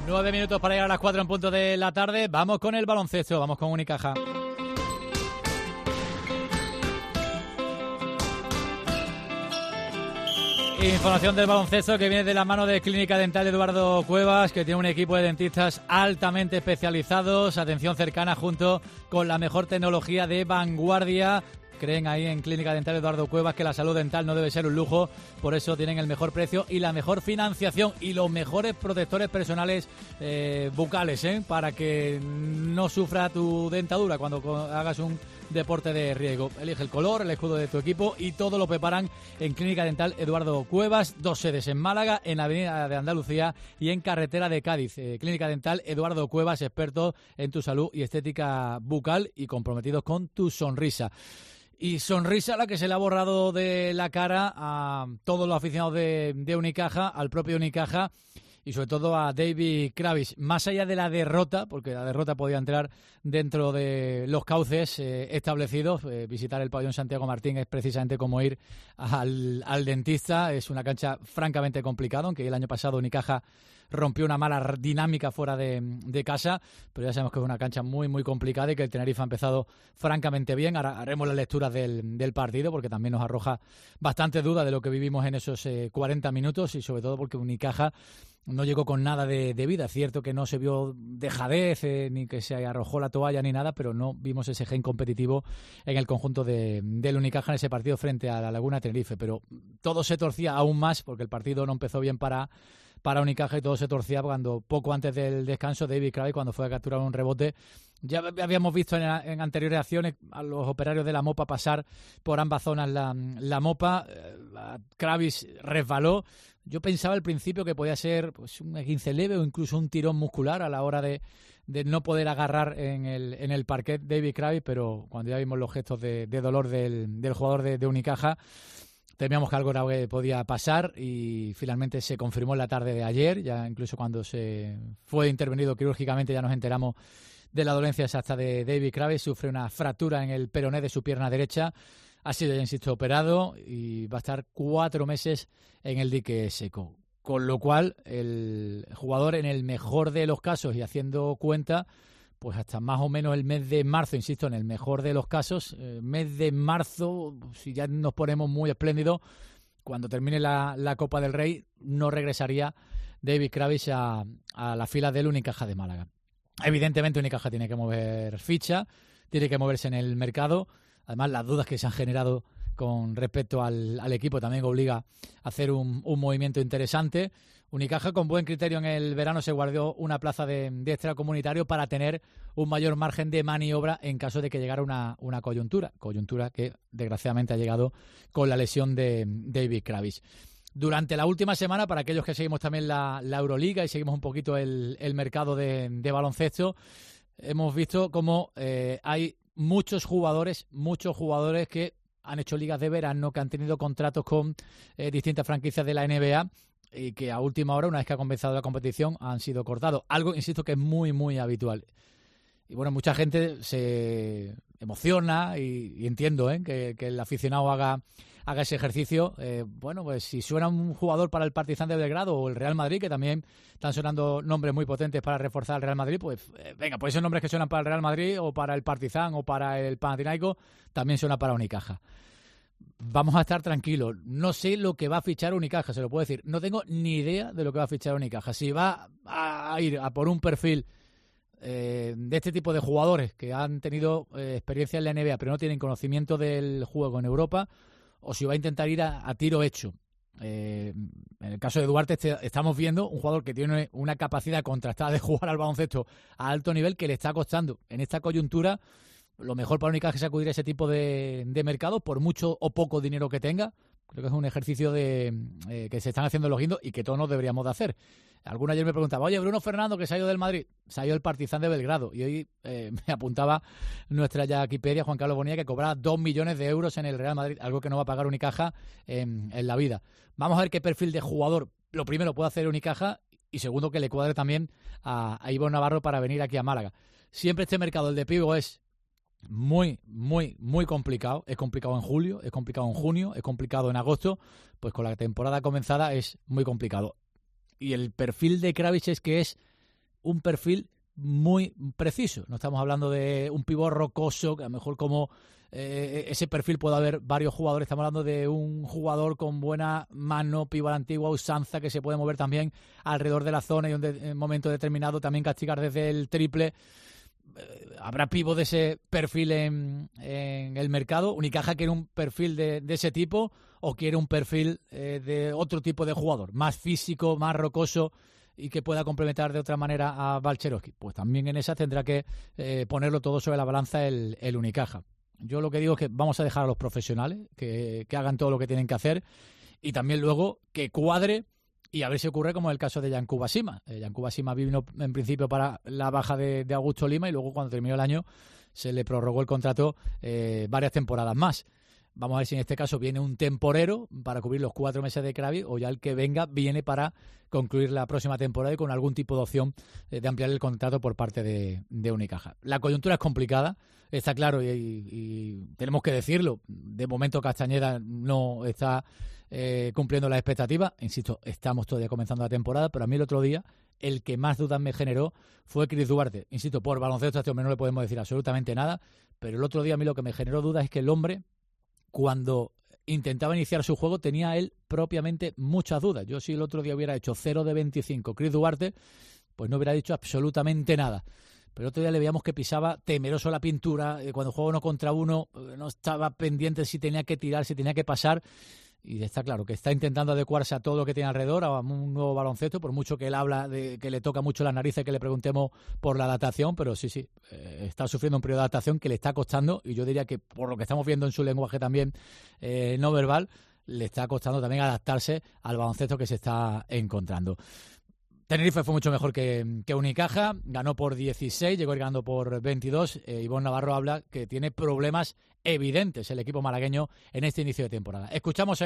9 minutos para llegar a las 4 en punto de la tarde. Vamos con el baloncesto, vamos con Unicaja. Información del baloncesto que viene de la mano de Clínica Dental Eduardo Cuevas, que tiene un equipo de dentistas altamente especializados, atención cercana junto con la mejor tecnología de vanguardia. Creen ahí en Clínica Dental Eduardo Cuevas que la salud dental no debe ser un lujo, por eso tienen el mejor precio y la mejor financiación y los mejores protectores personales bucales, para que no sufra tu dentadura cuando hagas un deporte de riesgo. Elige el color, el escudo de tu equipo y todo lo preparan en Clínica Dental Eduardo Cuevas, 2 sedes en Málaga, en la Avenida de Andalucía y en Carretera de Cádiz. Clínica Dental Eduardo Cuevas, experto en tu salud y estética bucal y comprometidos con tu sonrisa. Y sonrisa la que se le ha borrado de la cara a todos los aficionados de Unicaja, al propio Unicaja y sobre todo a David Kravis. Más allá de la derrota, porque la derrota podía entrar dentro de los cauces establecidos, visitar el pabellón Santiago Martín es precisamente como ir al dentista. Es una cancha francamente complicada, aunque el año pasado Unicaja rompió una mala dinámica fuera de casa, pero ya sabemos que es una cancha muy, muy complicada y que el Tenerife ha empezado francamente bien. Ahora haremos las lecturas del partido porque también nos arroja bastante duda de lo que vivimos en esos 40 minutos y sobre todo porque Unicaja no llegó con nada de vida. Es cierto que no se vio dejadez ni que se arrojó la toalla ni nada, pero no vimos ese gen competitivo en el conjunto del Unicaja en ese partido frente a la Laguna Tenerife. Pero todo se torcía aún más porque el partido no empezó bien para Unicaja y todo se torcía cuando poco antes del descanso David Kravis, cuando fue a capturar un rebote, ya habíamos visto en anteriores acciones a los operarios de la Mopa pasar por ambas zonas la Mopa. Kravis resbaló. Yo pensaba al principio que podía ser pues un esguince leve o incluso un tirón muscular a la hora de no poder agarrar en el parquet David Kravis, pero cuando ya vimos los gestos de dolor del jugador de Unicaja, temíamos que algo grave podía pasar y finalmente se confirmó en la tarde de ayer. Ya incluso cuando se fue intervenido quirúrgicamente ya nos enteramos de la dolencia exacta de David Kravis. Sufre una fractura en el peroné de su pierna derecha. Ha sido, ya insisto, operado y va a estar 4 meses en el dique seco. Con lo cual, el jugador, en el mejor de los casos y haciendo cuenta, pues hasta más o menos el mes de marzo, insisto, en el mejor de los casos, mes de marzo, si ya nos ponemos muy espléndidos, cuando termine la Copa del Rey, no regresaría David Kravis a la fila del Unicaja de Málaga. Evidentemente Unicaja tiene que mover ficha, tiene que moverse en el mercado. Además, las dudas que se han generado con respecto al equipo también obliga a hacer un movimiento interesante. Unicaja, con buen criterio, en el verano se guardó una plaza de extracomunitario para tener un mayor margen de maniobra en caso de que llegara una coyuntura que desgraciadamente ha llegado con la lesión de David Kravis. Durante la última semana, para aquellos que seguimos también la Euroliga y seguimos un poquito el mercado de baloncesto, hemos visto cómo hay muchos jugadores que han hecho ligas de verano, que han tenido contratos con distintas franquicias de la NBA y que a última hora, una vez que ha comenzado la competición, han sido cortados. Algo, insisto, que es muy, muy habitual. Y bueno, mucha gente se emociona y entiendo que el aficionado haga ese ejercicio. Bueno, pues si suena un jugador para el Partizan de Belgrado o el Real Madrid, que también están sonando nombres muy potentes para reforzar al Real Madrid, pues venga, pues esos nombres que suenan para el Real Madrid o para el Partizan o para el Panathinaikos también suenan para Unicaja. Vamos a estar tranquilos. No sé lo que va a fichar Unicaja, se lo puedo decir. No tengo ni idea de lo que va a fichar Unicaja. Si va a ir a por un perfil de este tipo de jugadores que han tenido experiencia en la NBA pero no tienen conocimiento del juego en Europa, o si va a intentar ir a tiro hecho. En el caso de Duarte estamos viendo un jugador que tiene una capacidad contrastada de jugar al baloncesto a alto nivel que le está costando en esta coyuntura. Lo mejor para Unicaja es acudir a ese tipo de mercado, por mucho o poco dinero que tenga. Creo que es un ejercicio que se están haciendo los guindos y que todos nos deberíamos de hacer. Alguno ayer me preguntaba, oye, Bruno Fernando, que se ha ido del Madrid, se ha ido del Partizan de Belgrado. Y hoy me apuntaba nuestra ya Wikipedia, Juan Carlos Bonilla, que cobraba 2 millones de euros en el Real Madrid, algo que no va a pagar Unicaja en la vida. Vamos a ver qué perfil de jugador, lo primero, puede hacer Unicaja y segundo, que le cuadre también a Ivonne Navarro para venir aquí a Málaga. Siempre este mercado, el de Pivo, es muy, muy, muy complicado. Es complicado en julio, es complicado en junio, es complicado en agosto. Pues con la temporada comenzada es muy complicado. Y el perfil de Kravis es que es un perfil muy preciso. No estamos hablando de un pívot rocoso, que a lo mejor como ese perfil puede haber varios jugadores. Estamos hablando de un jugador con buena mano, pívot antigua, usanza, que se puede mover también alrededor de la zona y en un momento determinado también castigar desde el triple. Habrá pívot de ese perfil en el mercado. Unicaja quiere un perfil de ese tipo o quiere un perfil de otro tipo de jugador, más físico, más rocoso y que pueda complementar de otra manera a Balcherowski. Pues también en esa tendrá que ponerlo todo sobre la balanza el Unicaja. Yo lo que digo es que vamos a dejar a los profesionales que hagan todo lo que tienen que hacer y también luego que cuadre y a ver si ocurre como el caso de Yankuba Sima. Yankuba Sima vino en principio para la baja de Augusto Lima y luego cuando terminó el año se le prorrogó el contrato varias temporadas más. Vamos a ver si en este caso viene un temporero para cubrir los 4 meses de Kravis o ya el que venga viene para concluir la próxima temporada y con algún tipo de opción de ampliar el contrato por parte de Unicaja. La coyuntura es complicada, está claro, y tenemos que decirlo. De momento Castañeda no está cumpliendo las expectativas. Insisto, estamos todavía comenzando la temporada, pero a mí el otro día el que más dudas me generó fue Chris Duarte. Insisto, por baloncesto a este hombre no le podemos decir absolutamente nada, pero el otro día a mí lo que me generó dudas es que el hombre, cuando intentaba iniciar su juego, tenía él propiamente muchas dudas. Yo si el otro día hubiera hecho 0 de 25 Chris Duarte, pues no hubiera dicho absolutamente nada. Pero el otro día le veíamos que pisaba temeroso la pintura, cuando jugaba 1 contra 1 no estaba pendiente si tenía que tirar, si tenía que pasar. Y está claro que está intentando adecuarse a todo lo que tiene alrededor, a un nuevo baloncesto, por mucho que él habla de que le toca mucho las narices, que le preguntemos por la adaptación, pero sí, está sufriendo un periodo de adaptación que le está costando, y yo diría que por lo que estamos viendo en su lenguaje también no verbal, le está costando también adaptarse al baloncesto que se está encontrando. Tenerife fue mucho mejor que Unicaja, ganó por 16, llegó ganando por 22. Ivonne Navarro habla que tiene problemas evidentes el equipo malagueño en este inicio de temporada. Escuchamos